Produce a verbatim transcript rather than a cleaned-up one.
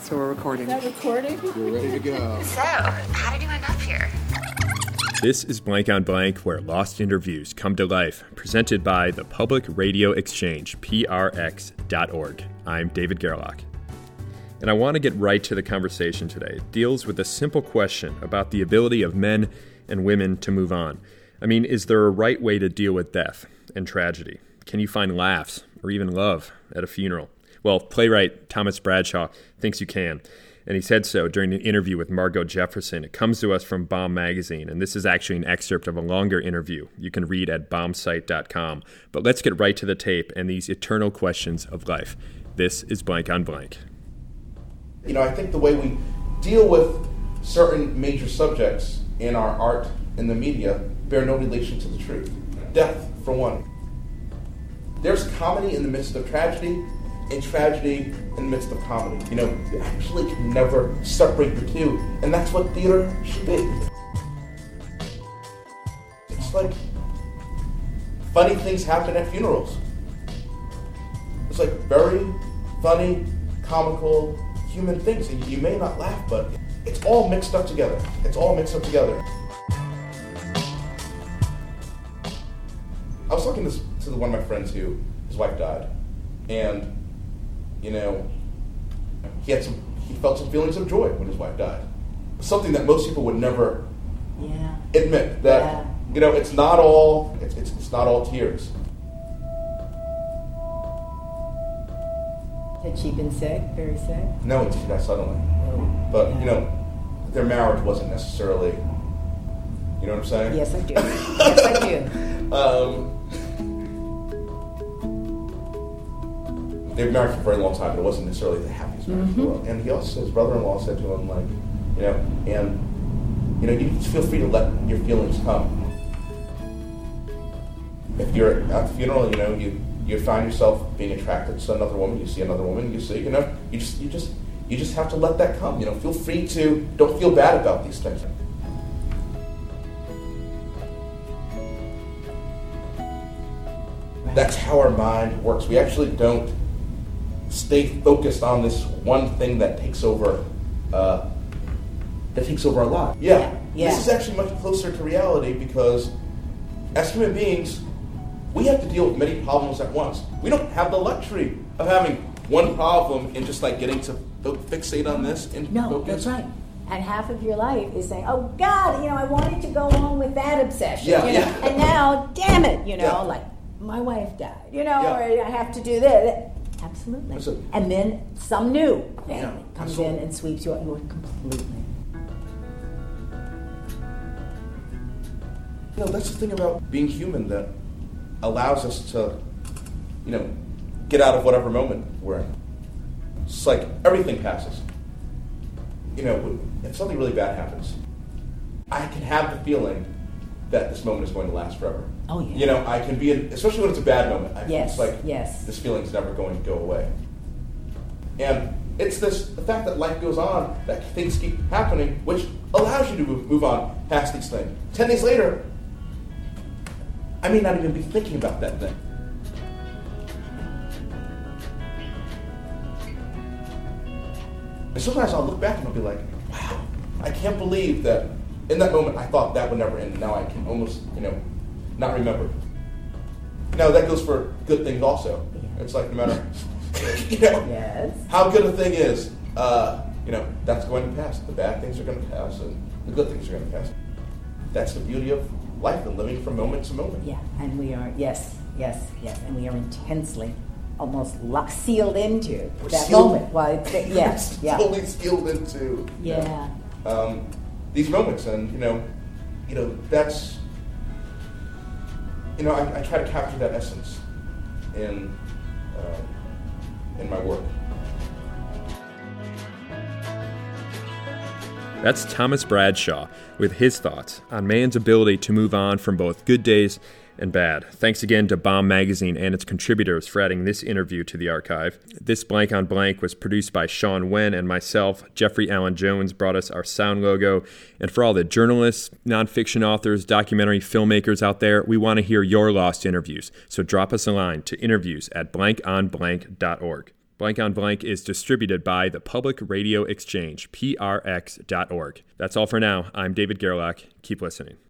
So we're recording. Is that recording? We're ready to go. So, how did you end up here? This is Blank on Blank, where lost interviews come to life, presented by the Public Radio Exchange, P R X dot org. I'm David Gerlach. And I want to get right to the conversation today. It deals with a simple question about the ability of men and women to move on. I mean, is there a right way to deal with death and tragedy? Can you find laughs or even love at a funeral? Well, playwright Thomas Bradshaw thinks you can, and he said so during an interview with Margot Jefferson. It comes to us from Bomb Magazine, and this is actually an excerpt of a longer interview you can read at bombsite dot com. But let's get right to the tape and these eternal questions of life. This is Blank on Blank. You know, I think the way we deal with certain major subjects in our art and the media bear no relation to the truth. Death, for one. There's comedy in the midst of tragedy, and tragedy in the midst of comedy. You know, you actually can never separate the two, and that's what theater should be. It's like funny things happen at funerals. It's like very funny, comical, human things, and you may not laugh, but it's all mixed up together. It's all mixed up together. I was talking to, to one of my friends who, his wife died, and you know, he had some, he felt some feelings of joy when his wife died. Something that most people would never yeah. admit that, yeah. you know, it's not all, it's, it's, it's not all tears. Had she been sick, very sick? No, she died suddenly. Oh, but, yeah. you know, their marriage wasn't necessarily, you know what I'm saying? Yes, I do. Yes, I do. Um, They were married for a very long time, but it wasn't necessarily the happiest marriage mm-hmm. in the world. And he also, his brother-in-law said to him, like, you know, and, you know, you feel free to let your feelings come. If you're at the funeral, you know, you, you find yourself being attracted to another woman, you see another woman, you see, you know, you just, you just, you just have to let that come. You know, feel free to, don't feel bad about these things. That's how our mind works. We actually don't stay focused on this one thing that takes over uh, that takes over our life. Yeah. Yeah. Yeah. This is actually much closer to reality because as human beings, we have to deal with many problems at once. We don't have the luxury of having one problem and just like getting to fixate on this and No, focus. that's right. And half of your life is saying, oh, God, you know, I wanted to go on with that obsession. Yeah, you know? yeah. And now, damn it, you know, Yeah. like, my wife died, you know, Yeah. or I have to do this. Absolutely. So- and then some new thing Yeah. comes So- in and sweeps you out completely. You know, that's the thing about being human that allows us to, you know, get out of whatever moment we're in. It's like everything passes. You know, if something really bad happens, I can have the feeling that this moment is going to last forever. Oh, yeah. You know, I can be, in, especially when it's a bad moment. I, Yes, it's like, yes. this feeling's never going to go away. And it's this, the fact that life goes on, that things keep happening, which allows you to move, move on past these things. Ten days later, I may not even be thinking about that thing. And sometimes I'll look back and I'll be like, wow, I can't believe that in that moment I thought that would never end. Now I can almost, you know, not remember. Now that goes for good things also. It's like no matter, you know, Yes. how good a thing is, uh, you know, that's going to pass. The bad things are going to pass and the good things are going to pass. That's the beauty of life and living from moment to moment. Yeah, and we are, yes, yes, yes, and we are intensely, almost lock, sealed into We're that sealed- moment. Well, it's, yes, yeah. Totally sealed into you Yeah. know, um, these moments, and you know, you know that's you know I, I try to capture that essence in uh, in my work. That's Thomas Bradshaw with his thoughts on man's ability to move on from both good days and bad. Thanks again to Bomb Magazine and its contributors for adding this interview to the archive. This Blank on Blank was produced by Sean Wen and myself. Jeffrey Allen Jones brought us our sound logo. And for all the journalists, nonfiction authors, documentary filmmakers out there, we want to hear your lost interviews. So drop us a line to interviews at blank on blank dot org. Blank on Blank is distributed by the Public Radio Exchange, P R X dot org. That's all for now. I'm David Gerlach. Keep listening.